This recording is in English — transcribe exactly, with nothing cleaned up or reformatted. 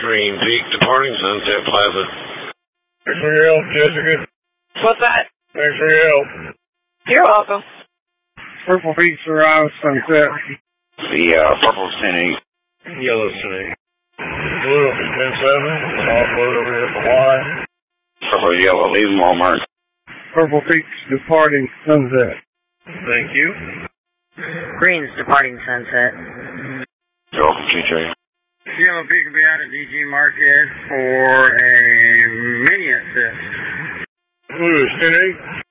Green Peak departing Sunset Plaza. Thanks for your help, Jessica. What's that? Thanks for your help. You're welcome. Purple Beach arrives Sunset. The uh, purple ten eight. Yellow ten eight. Blue up at ten seven. All blue over here for Y. Purple yellow leaving Walmart. Purple Beach departing Sunset. Thank you. Green's departing Sunset. You're welcome, T J. Yellow Peak will be out at D G Market for a mini assist. Blue is ten eight.